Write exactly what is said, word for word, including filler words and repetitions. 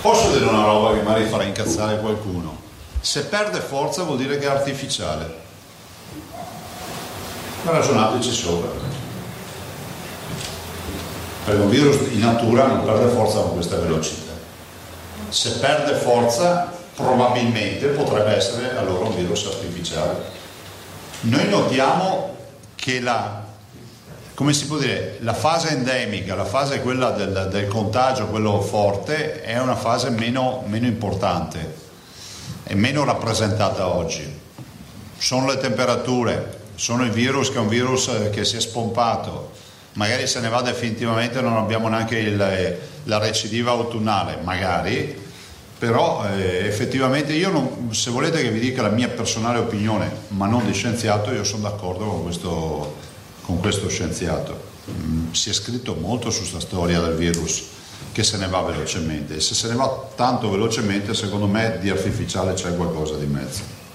Posso dire una roba che magari farà incazzare qualcuno? Se perde forza vuol dire che è artificiale. Ragionateci sopra. Perché un virus in natura non perde forza con questa velocità. Se perde forza, probabilmente potrebbe essere allora un virus artificiale. Noi notiamo che la, come si può dire, la fase endemica, la fase quella del, del contagio, quello forte, è una fase meno, meno importante, è meno rappresentata oggi. Sono le temperature, sono il virus che è un virus che si è spompato, magari se ne va definitivamente, non abbiamo neanche il, la recidiva autunnale, magari, però eh, effettivamente io, non, se volete che vi dica la mia personale opinione, ma non di scienziato, io sono d'accordo con questo, con questo scienziato. Mm, si è scritto molto su questa storia del virus che se ne va velocemente, e se se ne va tanto velocemente, secondo me di artificiale c'è qualcosa di mezzo.